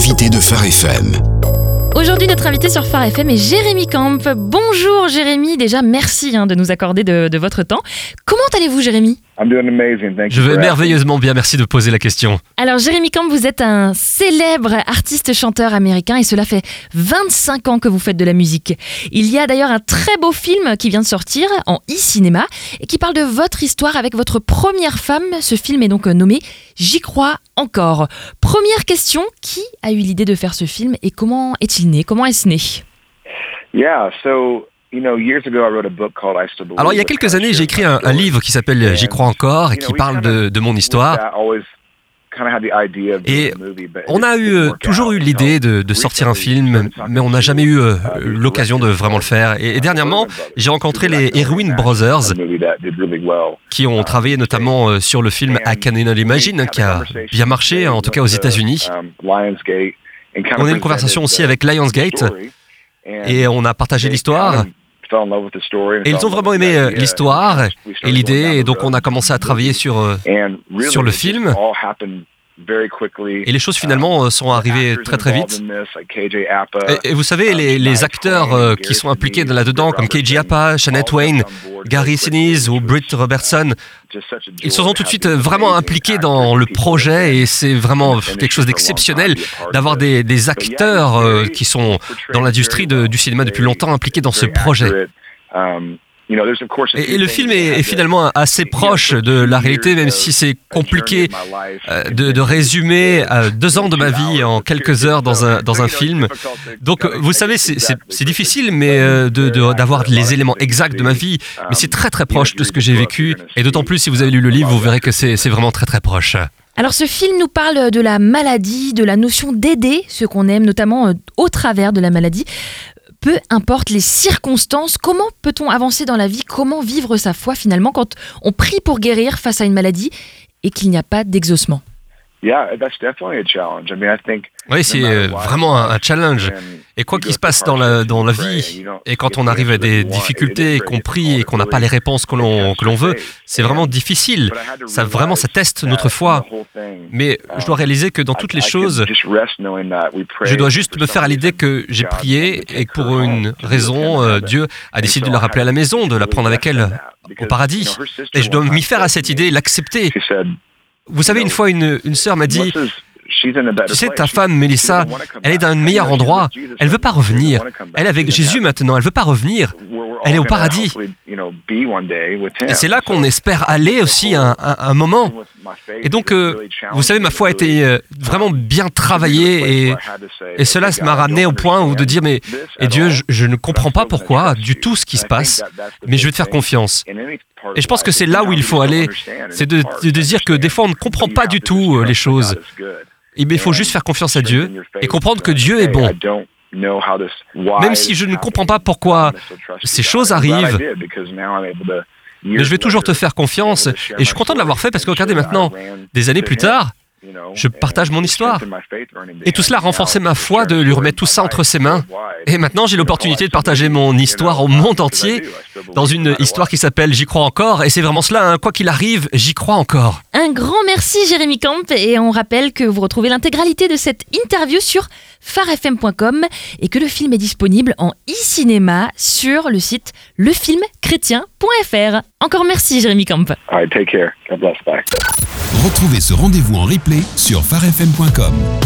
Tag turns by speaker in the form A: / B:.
A: L'invité de Phare FM.
B: Aujourd'hui, notre invité sur Phare FM est Jérémy Camp. Bonjour Jérémy, déjà merci de nous accorder de votre temps. Comment allez-vous Jérémy ?
C: Je vais merveilleusement bien, merci de poser la question.
B: Alors Jérémy Camp, vous êtes un célèbre artiste-chanteur américain et cela fait 25 ans que vous faites de la musique. Il y a d'ailleurs un très beau film qui vient de sortir en e-cinéma et qui parle de votre histoire avec votre première femme. Ce film est donc nommé J'y crois encore. Première question, qui a eu l'idée de faire ce film et comment est-il né ? Comment est-ce né ?
C: Alors il y a quelques années, j'ai écrit un livre qui s'appelle J'y crois encore et qui parle de mon histoire. Et on a toujours eu l'idée de sortir un film, mais on n'a jamais eu l'occasion de vraiment le faire. Et dernièrement, j'ai rencontré les Erwin Brothers, qui ont travaillé notamment sur le film I Can Only Imagine, qui a bien marché, en tout cas aux États-Unis. On a eu une conversation aussi avec Lionsgate, et on a partagé l'histoire. Et ils ont vraiment aimé l'histoire et l'idée, et donc on a commencé à travailler sur le film. Et les choses finalement sont arrivées très très vite. Et vous savez, les acteurs qui sont impliqués là-dedans, comme KJ Apa, Shania Twain, Gary Sinise ou Britt Robertson, ils se sont tout de suite vraiment impliqués dans le projet et c'est vraiment quelque chose d'exceptionnel d'avoir des acteurs qui sont dans l'industrie du cinéma depuis longtemps impliqués dans ce projet. Et le film est finalement assez proche de la réalité, même si c'est compliqué de résumer 2 ans de ma vie en quelques heures dans un film. Donc, vous savez, c'est difficile mais d'avoir les éléments exacts de ma vie, mais c'est très très proche de ce que j'ai vécu. Et d'autant plus, si vous avez lu le livre, vous verrez que c'est vraiment très très proche.
B: Alors ce film nous parle de la maladie, de la notion d'aider ceux qu'on aime, notamment au travers de la maladie. Peu importe les circonstances, comment peut-on avancer dans la vie ? Comment vivre sa foi finalement quand on prie pour guérir face à une maladie et qu'il n'y a pas d'exaucement ?
C: Oui, c'est vraiment un challenge. Et quoi qu'il se passe dans la vie, et quand on arrive à des difficultés, qu'on prie et qu'on n'a pas les réponses que l'on veut, c'est vraiment difficile. Ça teste notre foi. Mais je dois réaliser que dans toutes les choses, je dois juste me faire à l'idée que j'ai prié et que pour une raison, Dieu a décidé de la rappeler à la maison, de la prendre avec elle au paradis. Et je dois m'y faire à cette idée, l'accepter. Vous savez, une fois, une sœur m'a dit... Tu sais, ta femme, Mélissa, elle est dans un meilleur endroit. Elle ne veut pas revenir. Elle est avec Jésus maintenant. Elle ne veut pas revenir. Elle est au paradis. Et c'est là qu'on espère aller aussi un moment. Et donc, vous savez, ma foi a été vraiment bien travaillée. Et cela m'a ramené au point où de dire, mais Dieu, je ne comprends pas pourquoi du tout ce qui se passe, mais je vais te faire confiance. Et je pense que c'est là où il faut aller. C'est de dire que des fois, on ne comprend pas du tout les choses. Et il faut juste faire confiance à Dieu et comprendre que Dieu est bon. Même si je ne comprends pas pourquoi ces choses arrivent, mais je vais toujours te faire confiance. Et je suis content de l'avoir fait parce que regardez maintenant, des années plus tard, je partage mon histoire. Et tout cela a renforcé ma foi de lui remettre tout ça entre ses mains. Et maintenant, j'ai l'opportunité de partager mon histoire au monde entier dans une histoire qui s'appelle J'y crois encore. Et c'est vraiment cela, quoi qu'il arrive, j'y crois encore.
B: Un grand merci Jérémy Camp et on rappelle que vous retrouvez l'intégralité de cette interview sur pharefm.com et que le film est disponible en e-cinéma sur le site lefilmchrétien.fr. Encore merci Jérémy Camp.
A: All right, take care. God bless. Bye. Retrouvez ce rendez-vous en replay sur pharefm.com.